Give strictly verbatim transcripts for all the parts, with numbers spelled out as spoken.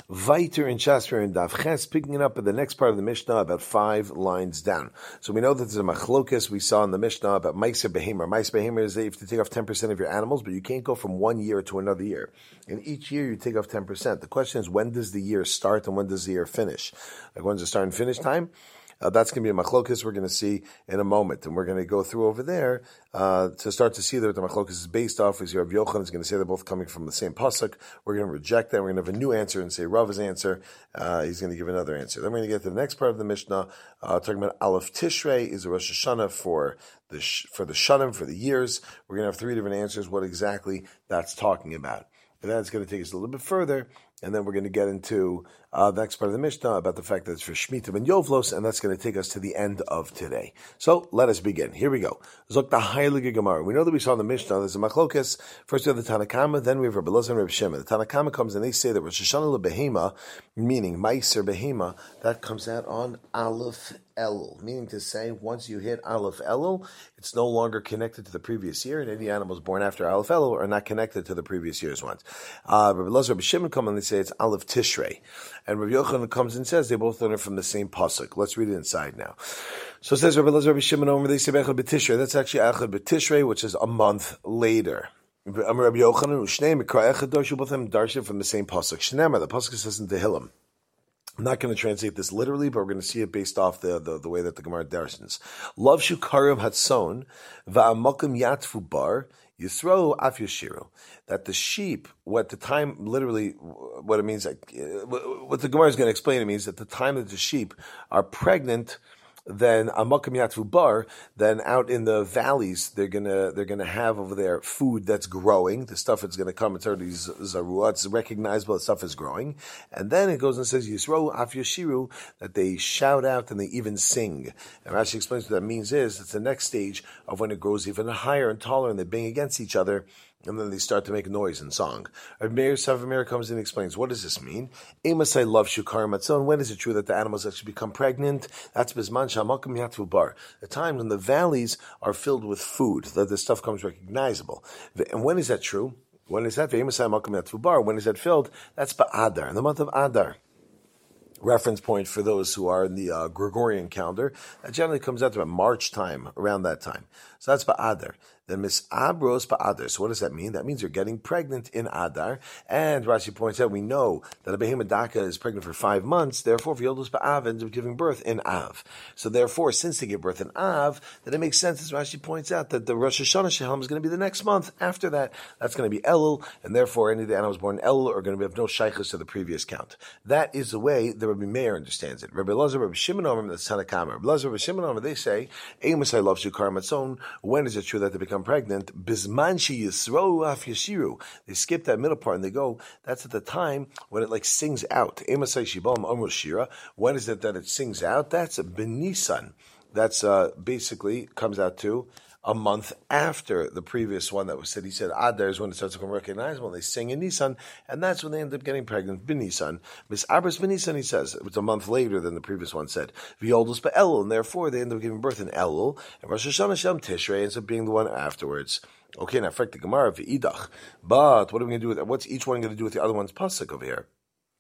Viter in Shasper and Daf Ches, picking it up at the next part of the Mishnah, about five lines down. So we know that there's a machlokas we saw in the Mishnah about Meiser Behemer. Meiser Behemer is that you have to take off ten percent of your animals, but you can't go from one year to another year. In each year, you take off ten percent. The question is, when does the year start and when does the year finish? Like, when's the start and finish time? Uh, that's going to be a machlokas we're going to see in a moment. And we're going to go through over there uh, to start to see that the machlokas is based off. Is Rav Yochanan is going to say they're both coming from the same pasuk. We're going to reject that. We're going to have a new answer and say Rav's answer. Uh, he's going to give another answer. Then we're going to get to the next part of the Mishnah, uh, talking about Aleph Tishrei is a Rosh Hashanah for the, for the Shanim, for the years. We're going to have three different answers, what exactly that's talking about. And that's going to take us a little bit further. And then we're going to get into uh, the next part of the Mishnah about the fact that it's for Shemitah and Yovlos, and that's going to take us to the end of today. So let us begin. Here we go. Zok the Heilige Gemara. We know that we saw in the Mishnah there's a machlokas. First we have the Tanakama, then we have Rabbi Elazar and Rabbi Shimon. The Tanakama comes and they say that Rosh Hashanah lebehema, meaning Meiser Behema, that comes out on Aleph Elul, meaning to say once you hit Aleph Elul, it's no longer connected to the previous year, and any animals born after Aleph Elul are not connected to the previous year's ones. Uh, Rabbi Elazar and Rabbi Shimon come and they say it's Aleph Tishrei. And Rabbi Yochanan comes and says they both learn it from the same pasuk. Let's read it inside now. So it says Rabbi Elazar, Rabbi Shimon, over they say Echad B'Tishrei. That's actually Echad B'Tishrei, which is a month later. Rabbi Yochanan, Ushnei Mikra Echad Darshu, both of them darshan from the same pasuk. Shnema, the pasuk says in Tehillim. I'm not going to translate this literally, but we're going to see it based off the, the, the way that the Gemara darshans. Love shukarim hatson, va'amakim yatfu bar, Yisro af yashiru. That the sheep, what the time, literally, what it means, like, what the Gemara is going to explain, it means that the time that the sheep are pregnant, then amakam yatvu bar, then out in the valleys, they're gonna they're gonna have over there food that's growing. The stuff that's gonna come, it's already zarua, it's recognizable. The stuff is growing, and then it goes and says Yisro af yashiru, that they shout out and they even sing. And Rashi explains what that means is it's the next stage of when it grows even higher and taller, and they bang against each other. And then they start to make noise and song. Meir Savamir comes in and explains, what does this mean? Amasai love shukar matzon. When is it true that the animals actually become pregnant? That's bisman shamakam yatvu bar. The time when the valleys are filled with food, that the stuff comes recognizable. And when is that true? When is that? Amasai makam yatvu bar. When is that filled? That's ba'adar, in the month of Adar. Reference point for those who are in the uh, Gregorian calendar. That generally comes out to about March time, around that time. So that's ba'adar. Then misabros ba'adar. So what does that mean? That means you're getting pregnant in Adar. And Rashi points out, we know that a behemoth daka is pregnant for five months. Therefore, v'yodos ba'av ends up giving birth in Av. So therefore, since they give birth in Av, then it makes sense, as Rashi points out, that the Rosh Hashanah Shehalom is going to be the next month. After that, that's going to be Elul, and therefore any of the animals born in Elul are going to have no shaykhus to the previous count. That is the way the Rabbi Meir understands it. Rabbi Elazar, Rabbi Shimon Omer, the Tanakama. Rabbi Elazar, Rabbi Shimon Omer, they say, Eimusai loves shukar matzon. When is it true that they become pregnant? Bisman she yisro af yashiru. They skip that middle part and they go, that's at the time when it like sings out. Eimusai shibam amr shira. When is it that it sings out? That's benisan. That's uh, basically comes out to a month after the previous one that was said. He said Adar is when it starts to become recognizable. They sing in Nisan, and that's when they end up getting pregnant. Ben Nisan, Miss Abras Ben Nisan. He says it's a month later than the previous one said. V'yoldus be'elul, and therefore they end up giving birth in Elul, and Rosh Hashanah Shem Tishrei ends up being the one afterwards. Okay, now fact the Gemara v'idach. But what are we going to do with that? What's each one going to do with the other one's pasuk over here?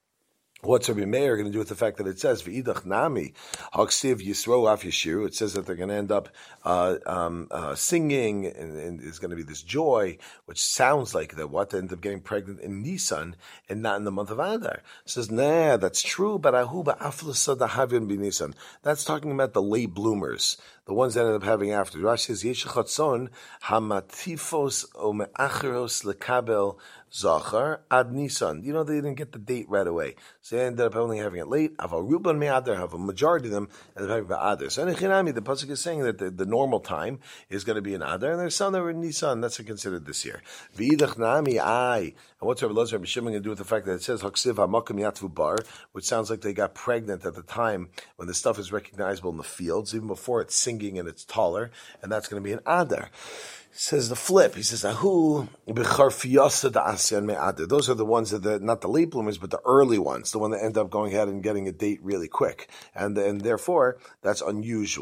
What's Rabbi Meir going to do with the fact that it says v'idach nami haksiv yisro af yishiru? It says that they're going to end up uh, um, uh, singing, and, and there's going to be this joy, which sounds like that what they end up getting pregnant in Nisan and not in the month of Adar. It says nah, that's true, but ahu ba'aflasa dahavin b'Nisan. That's talking about the late bloomers, the ones that end up having after. Rashi says yeshachatzon hamatifos o me'acheros lekabel Zachar ad Nisan. You know, they didn't get the date right away. So they ended up only having it late. Aval Ruban me'adar, have a majority of them ended up having Adar. So in Echinami, the pasuk is saying that the, the normal time is going to be in Adar, and there's some that were in Nisan. That's considered this year. V'idach nami ai. And what's Rabbi Elazar and Rabbi Shimon going to do with the fact that it says Haksiv ha'makam yatvu bar, which sounds like they got pregnant at the time when the stuff is recognizable in the fields, even before it's singing and it's taller, and that's going to be in Adar. Says the flip. He says, "Ahu b'charfiyasa da'asyan me'ader." Those are the ones that the, not the late bloomers, but the early ones, the one that end up going ahead and getting a date really quick, and and therefore that's unusual.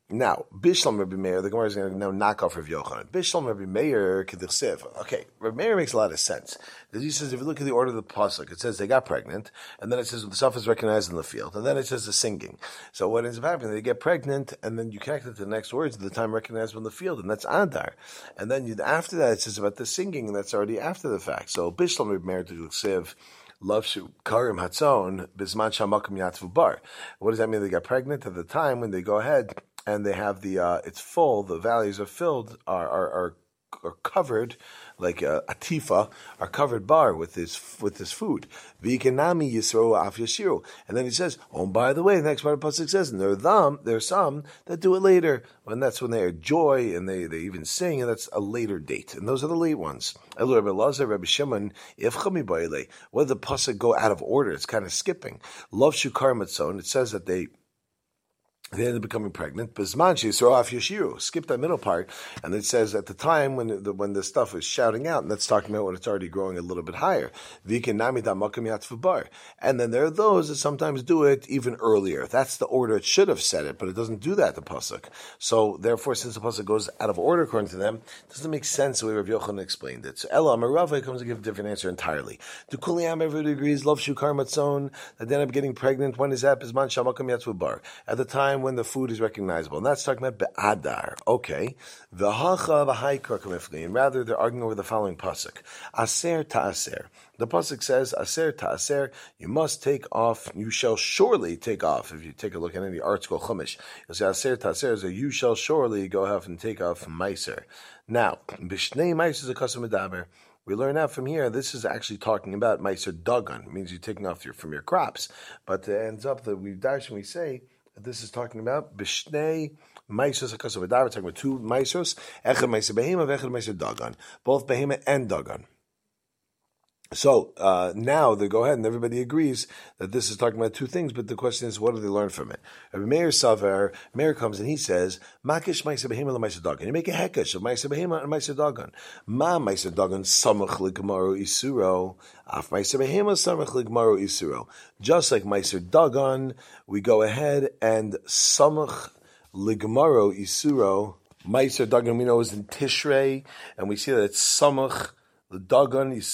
Now, Bishlam Rabbi Meir, the Gemara is going to now knock off Rav Yochanan. Bishlam Rabbi Meir, Kedichsev. Okay, Rabbi Meir makes a lot of sense. Because he says, if you look at the order of the pasuk, it says they got pregnant, and then it says the stuff is recognized in the field, and then it says the singing. So what ends up happening, they get pregnant, and then you connect it to the next words at the time recognized in the field, and that's Adar. And then you, after that, it says about the singing, and that's already after the fact. So Bishlam Rabbi Meir, Kedichsev, Lavshu karim hatzon bisman shamakim yatvu bar. What does that mean? They got pregnant at the time when they go ahead and they have the uh, it's full. The valleys are filled, are are are, are covered like a atifa, are covered bar with this with this food. V'yikanami yisro af yashiru. And then he says, oh, and by the way, the next part of the pasuk says, and there are them, there are some that do it later, and that's when they are joy and they, they even sing, and that's a later date. And those are the late ones. Elu Rabbi Lazar, Rabbi Shimon, ifchami ba'ilei. Whether the pasuk go out of order, it's kind of skipping. Love shukar matzon. It says that they. They ended up becoming pregnant. Bizmanchi, so off Yeshiru. Skip that middle part, and it says at the time when the when the stuff is shouting out, and that's talking about when it's already growing a little bit higher. And then there are those that sometimes do it even earlier. That's the order it should have said it, but it doesn't do that, the pasuk. So therefore, since the pasuk goes out of order according to them, it doesn't make sense the way Rav Yochanan explained it. So Ella Amarava comes to give a different answer entirely. Do Kuliyam everybody agrees, love shukar matzon, that they end up getting pregnant. When is that? Bizman shamakam yatzvu bar. At the time when the food is recognizable. And that's talking about be'adar. Okay. V'hacha v'haikar kamifli. And rather, they're arguing over the following pasuk. Aser ta'aser. The pasuk says, aser ta'aser, you must take off, you shall surely take off. If you take a look at any article chumash, you'll say aser ta'aser, so you shall surely go off and take off meiser. Now, b'shnei meiser is a custom medaber. We learn out from here, this is actually talking about meiser dagan. It means you're taking off your, from your crops. But it ends up that we dash and we say, this is talking about Bishnei Maisos HaKasav Adar. We're talking about two Maisos, Echad Maiser Behema, Echad Maiser Dagan. Both Behema and Dagan. So uh, now they go ahead and everybody agrees that this is talking about two things, but the question is, what do they learn from it? Rabbi Meir Savar, Meir comes and he says, Makish Maiser Behema Maiser Dagan. You make a hekesh of Maiser Behema and Maiser Dagan. Ma Maiser Dagan Samach Ligmaru Isuro. Af Maiser Behema Samach Ligmaru Isuro. Just like Maiser Dagan, we go ahead and Samach Ligmaru Isuro. Maiser Dagan we know is in Tishrei, and we see that it's Samach. The Dagan is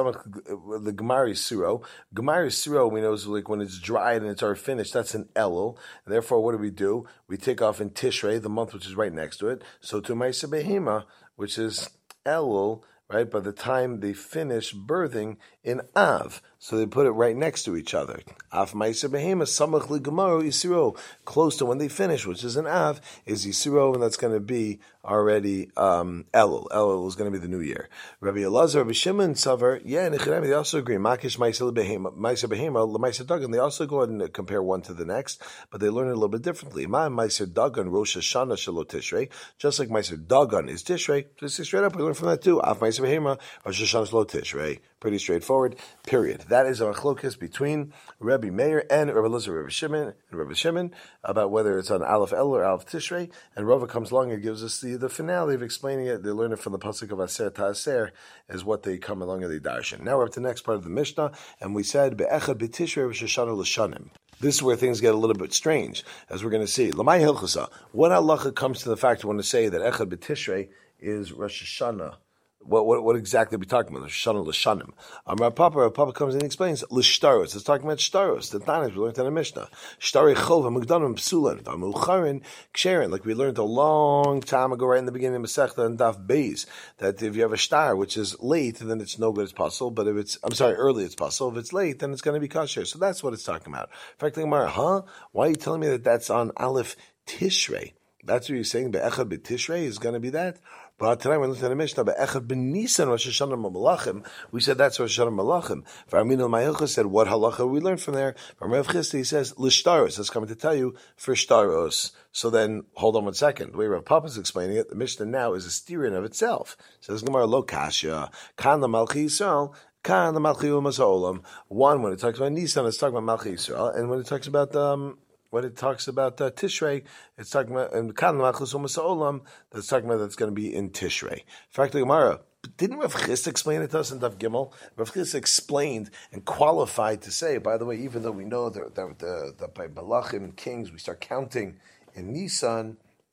the Gemara is Suro. Gemara is Suro, we know, is like when it's dried and it's already finished, that's an Elul. And therefore, what do we do? We take off in Tishrei, the month which is right next to it. So to Ma'aseh Behema, which is Elul, right, by the time they finish birthing in Av. So they put it right next to each other. Av Ma'aseh Behema, Samach Ligamaru Yisiro, close to when they finish, which is an Av, is Yisiro, and that's going to be already um, Elul. Elul is going to be the new year. Rabbi Elazar, Rabbi Shimon, Savar, yeah, and they also agree. Makish Ma'aseh Behema, Ma'aseh Behema, Ma'aseh Dagan. They also go ahead and compare one to the next, but they learn it a little bit differently. Ma Ma'aseh Dagan, Rosh Hashanah Shelo Tishrei, just like Ma'aseh Dagan is Tishrei. Just straight up, we learn from that too. Av Ma'aseh Behema, Rosh Hashanah Shelo Tishrei. Pretty straightforward. Period. That is a machlokas between Rabbi Meir and Rabbi Elazar, Rabbi Shimon, and Rabbi Shimon about whether it's on Aleph El or Aleph Tishrei. And Rava comes along and gives us the, the finale of explaining it. They learn it from the pasuk of Aser Ta'aser is what they come along and they darshan. Now we're up to the next part of the Mishnah, and we said Be'echad B'Tishrei Rosh Hashanah L'Shanim. This is where things get a little bit strange, as we're going to see. Lamai Hilchasa. What halacha comes to the fact we want to say that Echad B'Tishrei is Rosh Hashanah? What, what what exactly are we talking about? L'shanim l'shanim. Um, Rav Papa, Rav Papa comes and explains l'shtaros. It's talking about shtaros. The Tanis we learned in the Mishnah. Shtari chol v'mugdanim psulan v'mucharin ksherin. Like we learned a long time ago, right in the beginning of Masechta and Daf Beis, that if you have a shtar which is late, then it's no good. It's possible. But if it's, I'm sorry, early, it's possible. If it's late, then it's going to be kosher. So that's what it's talking about. In fact, Gemara, huh? Why are you telling me that that's on Aleph Tishrei? That's what you're saying. Be'echad b'Tishrei is going to be that. But tonight we're looking at the Mishnah, Be'echad b'Nisan Rosh Hashanah Malachim. We said that's Rosh Hashanah Malachim. V'Amin al-Mayilcha said, what halacha we learned from there? From Rav Chisda, he says, l'shtaros. That's coming to tell you, for shtaros. So then, hold on one second. The way Rav Papa is explaining it, the Mishnah now is a steering of itself. Says Gemara, lo kasha, kan la malchi Yisrael, kan la malchi umas ha'olam. One, when it talks about Nisan, it's talking about malchi Yisrael. And when it talks about, um, when it talks about uh, Tishrei, it's talking about and Kan Machlis Umas Olam. That's talking about that's going to be in Tishrei. In fact, the Gemara didn't Rav Chisda explain it to us in Daf Gimel? Rav Chisda explained and qualified to say. By the way, even though we know that, that, that, that by Malachim and Kings we start counting in Nisan,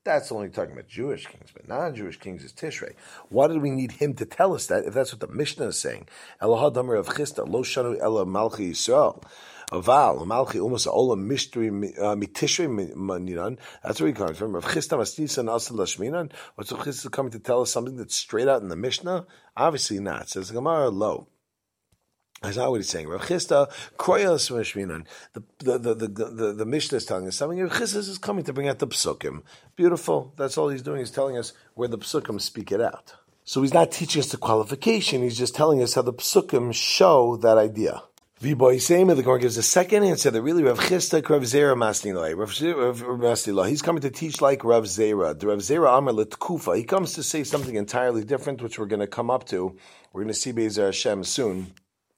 That's only talking about Jewish kings, but non-Jewish kings is Tishrei. Why did we need him to tell us that if that's what the Mishnah is saying? Elohad Damar of Chisda, Lo Shanu Ela Malchi Yisrael. Aval, Malchi Umas Olam Mishtri Mitishrei Maniran. That's where he comes from. Rav Chisda Masnisan Asal Lashminan. What's Rav Chisda coming to tell us something that's straight out in the Mishnah? Obviously not. It says Gemara Lo. That's not what he's saying. Rav Chisda Kroyas Mashminan. The the the the the, the Mishnah is telling us something. Rav Chisda is coming to bring out the Psukim. Beautiful. That's all he's doing. He's telling us where the Psukim speak it out. So he's not teaching us the qualification. He's just telling us how the Psukim show that idea. V'boisema, the Gemara gives a second answer that really Rav Chisda Rav Zera Masnilai. Rav Masnilai. He's coming to teach like Rav Zera. The Rav Zera Amar L'Tkufa. He comes to say something entirely different, which we're going to come up to. We're going to see Be'ezer Hashem soon.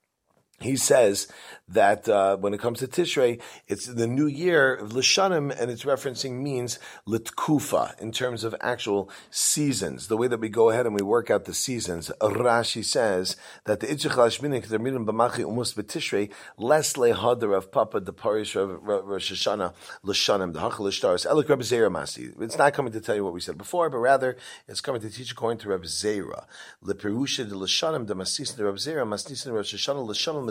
He says that uh, when it comes to Tishrei, it's the new year, L'shanim, and it's referencing means L'tkufa, in terms of actual seasons. The way that we go ahead and we work out the seasons. Rashi says that the Itzich Lashminik, the Mirim B'machi Umus B'Tishrei, less lehadar of Papa, the Parish of Rosh Hashanah, L'shanim, the Hachal L'shtaris, Elik Reb Zera Masi. It's not coming to tell you what we said before, but rather it's coming to teach according to Reb Zera. L'perusha de L'shanim, the Masis de Reb Zera, Masis de Rosh Hashanah, L'shanim,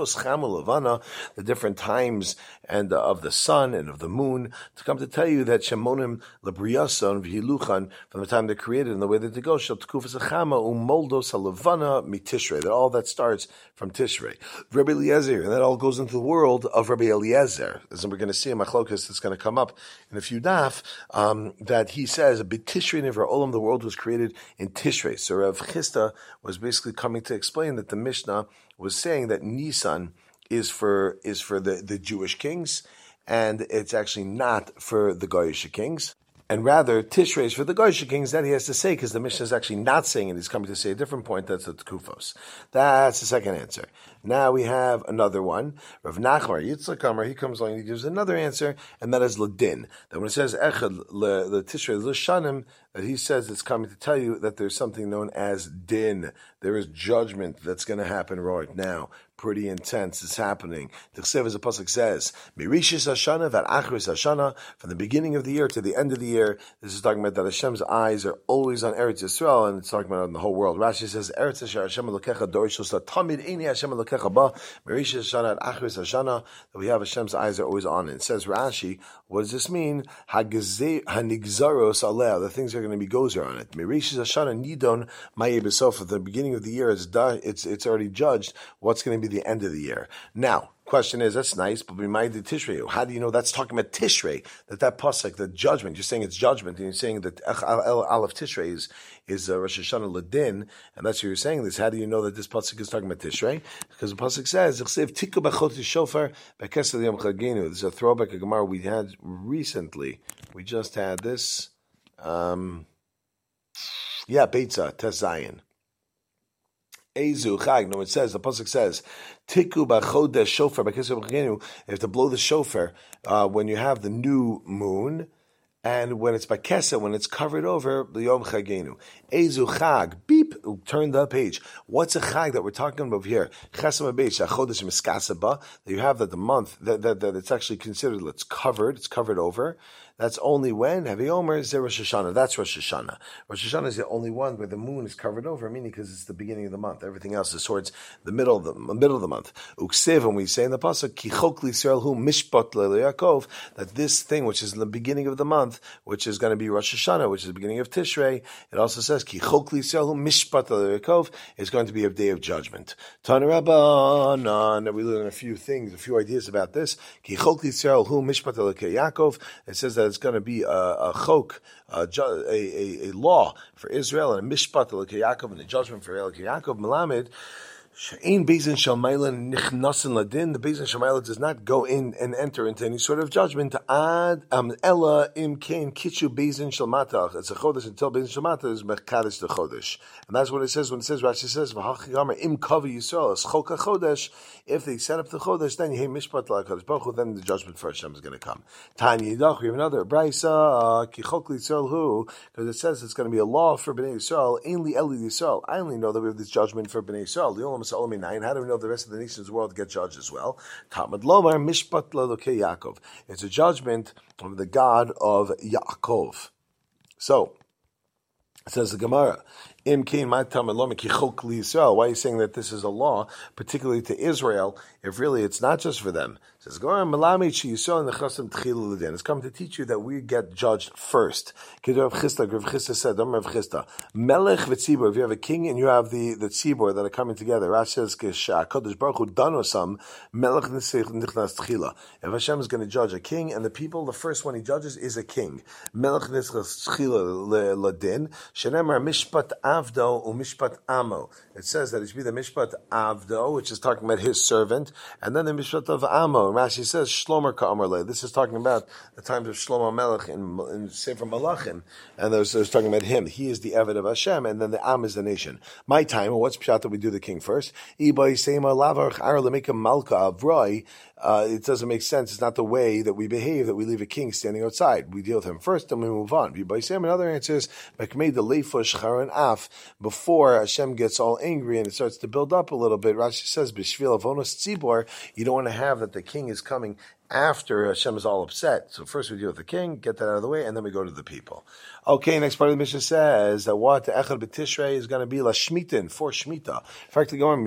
the different times and uh, of the sun and of the moon, to come to tell you that Shemonim Lebriyason V'Hiluchan, from the time they're created and the way that they go, Shel Tkufas Achama Umoldos Halavana Mitishrei, that all that starts from Tishrei. Rabbi Eliezer, and that all goes into the world of Rabbi Eliezer, as we're going to see in Machlokas that's going to come up in a few daf, um, that he says, B'Tishrei Nivra Olam, the world was created in Tishrei. So Rav Chisda was basically coming to explain that the Mishnah was saying that Nisan is for is for the, the Jewish kings, and it's actually not for the Goyish kings. And rather, Tishrei is for the Goyish kings. That he has to say, because the Mishnah is actually not saying it. He's coming to say a different point. That's the Tkufos. That's the second answer. Now we have another one. Rav Nachmar Yitzchak Amar, he comes along and he gives another answer, and that is Ladin. That when it says Echad the Tishrei L'shanim, that he says it's coming to tell you that there's something known as Din. There is judgment that's going to happen right now. Pretty intense. It's happening. The Chsev, as the pasuk says, Mirishis Hashana vat Achris Hashana, from the beginning of the year to the end of the year. This is talking about that Hashem's eyes are always on Eretz Yisrael, and it's talking about on the whole world. Rashi says, Eretz Yisrael Hashem Elokecha Dorishos Tamid Eini Hashem Elokecha Ba Mirishis Hashana vat Achris Hashana. That we have Hashem's eyes are always on it. It says Rashi, what does this mean? Hanigzaros Aleh, the things are going to be gozer on it. Mirishis Hashana Nidon Maye B'Sof. At the beginning of the year, it's done. It's it's already judged. What's going to be the end of the year? Now, question is, that's nice, but we might do Tishrei. How do you know that's talking about Tishrei? That that pasuk, the judgment. You're saying it's judgment, and you're saying that Aleph Tishrei is is uh, Rosh Hashanah Ladin, and that's what you're saying. This. How do you know that this pasuk is talking about Tishrei? Because the pasuk says, "Tiku b'chot shofar b'kesel yom chagenu." This is a throwback to Gemara we had recently. We just had this. Um, yeah, Beitza Tes Zayin. Ezu Chag. No, it says, the pasuk says, Tiku b'chodesh shofar b'kesel yom chagenu. You have to blow the shofar uh, when you have the new moon. And when it's bakesa, when it's covered over, the Yom Chagenu. Ezu Chag, beep, turn the page. What's a Chag that we're talking about here? Chesam Abesh, Chodesh Miskasaba, that you have that the month, that, that, that it's actually considered, it's covered, it's covered over. That's only when, Heavy Omer, is there Rosh Hashanah. That's Rosh Hashanah. Rosh Hashanah is the only one where the moon is covered over, meaning because it's the beginning of the month. Everything else is towards the middle of the, middle of the month. Uksiv, and we say in the pasuk, Ki chok l'Yisrael hu mishpat le'Yaakov, that this thing, which is in the beginning of the month, which is going to be Rosh Hashanah, which is the beginning of Tishrei, it also says, Ki chok l'Yisrael hu mishpat le'Yaakov, is going to be a day of judgment. Tana Rabbanan, we learn a few things, a few ideas about this. Ki chok l'Yisrael hu mishpat le'Yaakov, it says that it's going to be a, a chok, a, a, a law for Israel, and a mishpat l'Elokei Yaakov, and a judgment for Elokei Yaakov. Melamed, She'ein Beizin Shalmaila nichnasin ladin. The Beizin Shalmaila does not go in and enter into any sort of judgment. Ad um ella im kain kitchu Beizin Shalmatach. It's a chodesh until Beizin Shalmatach is mechadish the chodesh, and that's what it says when it says. Rashi says v'hachigamar im kavi Yisrael es choka chodesh. If they set up the chodesh, then you mishpat la'kadosh baruch hu. Then the judgment for Hashem is going to come. Tanya Yidach. We have another braysa ki chok l'Yisrael hu, because it says it's going to be a law for Bnei Yisrael. Ainli Eli Yisrael. I only know that we have this judgment for Bnei Yisrael. How do we know the rest of the nations of the world get judged as well? Talmud Lomar Mishpat L'Elokei Yaakov. It's a judgment of the God of Yaakov. So, it says the Gemara, Im Kain Ma Tamid Lo Mekichok Li Yisrael. Why are you saying that this is a law, particularly to Israel, if really it's not just for them? It says, Gemara Malami Chi Yisrael Nechasim Tchilu L'Din. It's come to teach you that we get judged first. Kedar Rav Chisda, Rav Chisda said, Dom Rav Chisda, Melech v'tzibor. If you have a king and you have the the tzibor that are coming together, Rashi says, Kodesh Baruch Hu danosam Melech Nichnas Tchila. If Hashem is going to judge a king and the people, the first one he judges is a king. Melech Nichnas Tchila L'Din. Shenemar Mishpat Avdo u'Mishpat Amo. It says that it should be the Mishpat Avdo, which is talking about his servant, and then the Mishpat of Amo. And Rashi says Shlomer Ka'amar Le. This is talking about the times of Shlomo Melech in, in Sefer Malachim, and there's, there's talking about him. He is the Eved of Hashem, and then the Am is the nation. My time. What's pshat that we do the king first? Uh, it doesn't make sense. It's not the way that we behave, that we leave a king standing outside. We deal with him first, then we move on. Another answer is before Hashem gets all angry and it starts to build up a little bit. Rashi says, you don't want to have that the king is coming after Hashem is all upset. So first we deal with the king, get that out of the way, and then we go to the people. Okay, next part of the Mishnah says that what the Echad B'Tishrei is going to be La Shmitin, for Shemitah. In fact, they go on,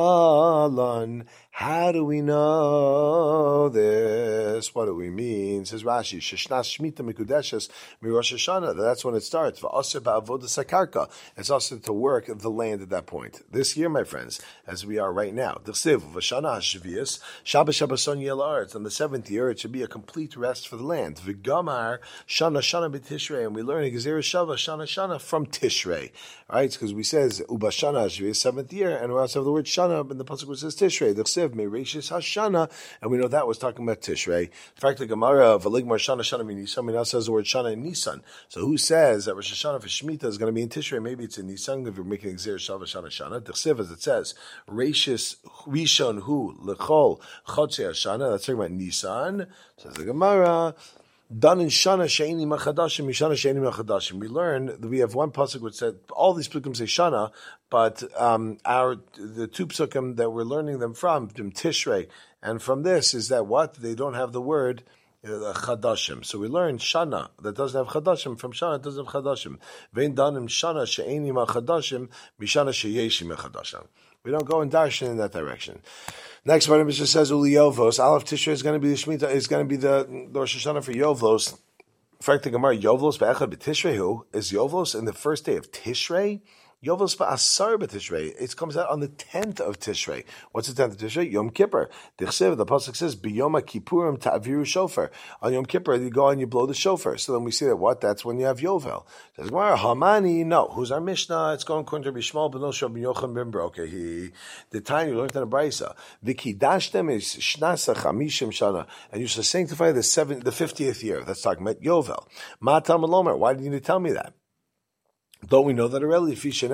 Minalan. How do we know this? What do we mean? Says Rashi, Sheshnas Shemitah Mikudeshes Mi Rosh Hashanah. That's when it starts. V'aser ba'avodas hakarka. It's also to work the land at that point. This year, my friends, as we are right now, D'chsiv V'shana HaShvius Shabbos Shabboson Yel Haaretz. On the seventh year, it should be a complete rest for the land. V'gamar Shana Shana B'Tishrei, and we learn Gezerah Shava Shana Shana from Tishrei. Right? Because we says Ubashana HaShvius, seventh year, and we also have the word Shana in the pasuk which says Tishrei. D'chsiv Meireshis Hashana, and we know that was talking about Tishrei. In fact, the Gemara of Aligmar Shana Shana Nisan, we now says the word Shana in Nisan. So who says that Rosh Hashanah for Shemitah is going to be in Tishrei? Maybe it's in Nisan if you're making Gezerah Shava Shana Shana. D'chsiv, as it says, Reishis Rishon Hu Lechol Chodshei Hashana. That's talking about Nisan. Says the Gemara. Done in Shana Sheini Machadashim, Mishana Sheini Machadashim. We learn that we have one pasuk which said all these psukim say Shana, but um, our the two psukim that we're learning them from, from Tishrei, and from this is that what they don't have the word uh, Chadashim. So we learn Shana that doesn't have Chadashim from Shana that doesn't have Chadashim. Vein danim Shana Sheini Machadashim, Mishana Sheyeshi Machadashim. We don't go in darshan in that direction. Next part of it just says Uli Yovos. Aleph Tishrei is going to be the Shemitah, is going to be the, the Rosh Hashanah for Yovos. In fact, the Gemara, Yovlos ba'echad b'Tishrei, who is Yovlos in the first day of Tishrei? Yovlos ba'asar b'Tishrei. It comes out on the tenth of Tishrei. What's the tenth of Tishrei? Yom Kippur. D'chsev, the pasuk says, B'yom Kippurim ta'aviru shofar. On Yom Kippur, you go and you blow the shofar. So then we see that what? That's when you have Yovel. Says Gemara, Hamani, no. Who's our Mishnah? It's going according to Bishmal ben Osha ben Yochanan ben Broka. He, the time you learned in the Brisa. V'kidashtem is shnasa chamishim shana. And you shall sanctify the seven, the fiftieth year. That's talking about Yovel. Ma Talmud Lomer. Why did you tell me that? Don't we know that already?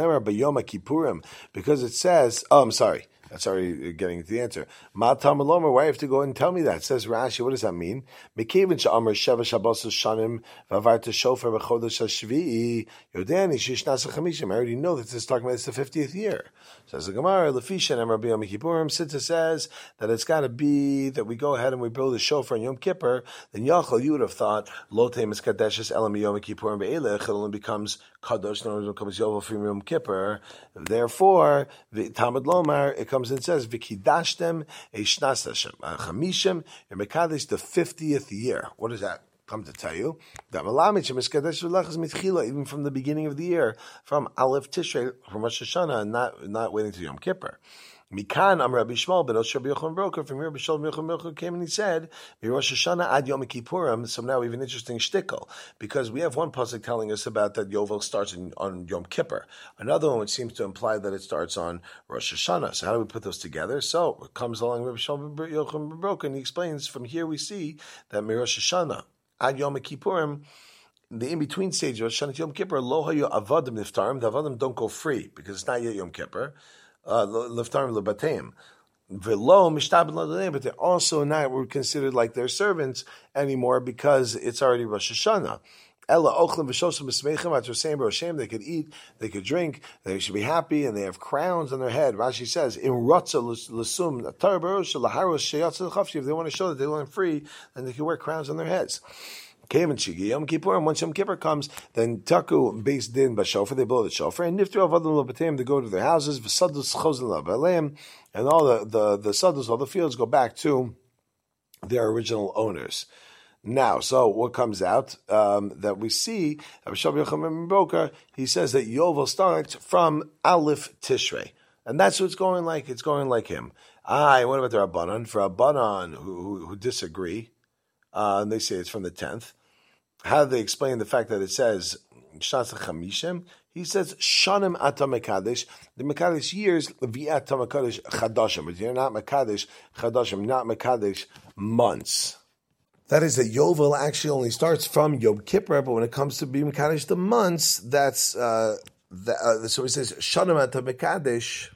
Because it says, oh, I'm sorry. That's already getting to the answer. Ma Talmud Lomer, why do you have to go and tell me that? It says Rashi, what does that mean? Mekevin she'amar sheva shabbos shanim v'avarta shofar v'chodesh hashvi'i yodani shishnas ha'chamishim. I already know that this is talking about it's the fiftieth year. Says the Gemara, Lefisha Nemar b'Yom Kippurim. Since it says that it's got to be that we go ahead and we build a shofar on Yom Kippur, then Yachal, you would have thought Lo temes kadeshes elam Yom Kippurim be'elech. It only becomes kadosh, no, it becomes Yovel from Yom Kippur. Therefore, the Talmud Lomar, it comes and says V'kidashtem eishnas chamishim. You're mekadesh the fiftieth year. What does that come to tell you? That even from the beginning of the year, from Aleph Tishrei, from Rosh Hashanah, and not not waiting to Yom Kippur. Mikan Am Rabbi Shmuel ben Osher Yochanan Broker. From here, Rabbi Shmuel ben Yochanan Broker came and he said, "Rosh Hashanah ad Yom Kippurim." So now we have an interesting shtickle because we have one pasuk telling us about that Yovel starts in, on Yom Kippur. Another one which seems to imply that it starts on Rosh Hashanah. So how do we put those together? So it comes along Rabbi Shmuel ben Yochanan Broker and he explains. From here we see that Rosh Hashanah ad Yom Kippurim, the in-between stage of Rosh Hashanah Yom Kippur, lo hayu avadim niftarim. The avadim don't go free because it's not yet Yom Kippur. Liftarim lebateim, velo mishtabel ladei, but they're also not were considered like their servants anymore because it's already Rosh Hashanah. Ella ochlim v'shosam b'smeichim. After saying Hashem, they could eat, they could drink, they should be happy, and they have crowns on their head. Rashi says, "In rotza l'sum atar barosh laharos sheyatz l'chafshi." If they want to show that they weren't free, then they can wear crowns on their heads. Came and Shigi Yom Kippur, and once Yom Kippur comes, then Taku Beis Din Bashofar, they blow the shofar, and Niftu Avadim Lobatim, they go to their houses, V'sadus Chosin Labalim, and all the, the, the sadus, all the fields go back to their original owners. Now, so what comes out um, that we see, he says that Yovel starts from Aleph Tishrei. And that's what it's going like. It's going like him. Ah, what about the Rabbanan? For Rabbanan who, who, who disagree, uh, and they say it's from the tenth. How do they explain the fact that it says Shnas Chamishim? He says Shanim Ata Mekadesh. The Mekadesh years V'Ata Mekadesh Chadashim, but you're not Mekadesh Chadashim, not Mekadesh months. That is that Yovel actually only starts from Yom Kippur, but when it comes to being Mekadesh the months, that's uh, the, uh, so he says Shanim Ata Mekadesh.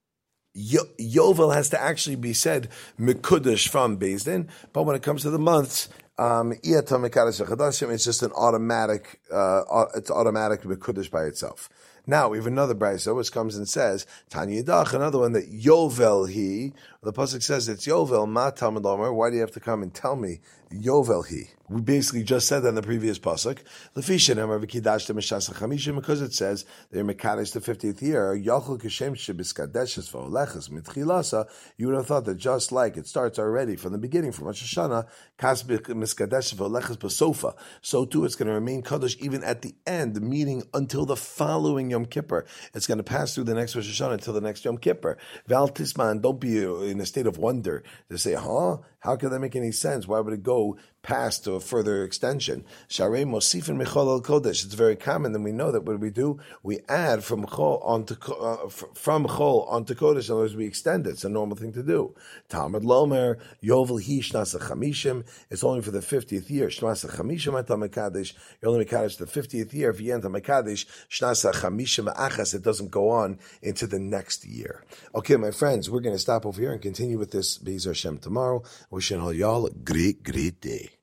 Yovel has to actually be said Mekudesh from Beis Din, but when it comes to the months, um, it's just an automatic, uh, it's automatic Mekudesh by itself. Now we have another brayso which comes and says Tanya Yidach, another one that Yovel he. The pasuk says it's Yovel ma Talmud Omer. Why do you have to come and tell me Yovel he? We basically just said that in the previous pasuk. Lefishin Amar v'Kidashtem Mishas Chamishim, because it says they're mekadesh the fiftieth year. Yachol Kashem Shebiskadeshes V'Olechas Mitchilasa. You would have thought that just like it starts already from the beginning from Rosh Hashanah, Kas Miskadeshes V'Olechas B'Sofa. So too it's going to remain kadosh even at the end, meaning until the following Yom Kippur. It's going to pass through the next Rosh Hashanah until the next Yom Kippur. Val Tisman, don't be in a state of wonder to say, huh? How could that make any sense? Why would it go past to a further extension? Sharei Mosifin Michol al Kodesh. It's very common. Then we know that what do we do? We add from Chol onto uh, from Chol onto Kodesh. In other words, we extend it. It's a normal thing to do. Talmud Lomer Yovel Hi Shnasa Chamishim. It's only for the fiftieth year. Shnasa Chamishim Atam Mekadesh. You're only Mekadesh the fiftieth year. If you enter Mekadesh Shnasa Chamishim Achas, it doesn't go on into the next year. Okay, my friends, we're going to stop over here and continue with this Be'ez Hashem tomorrow. Wishing all y'all a great, great day.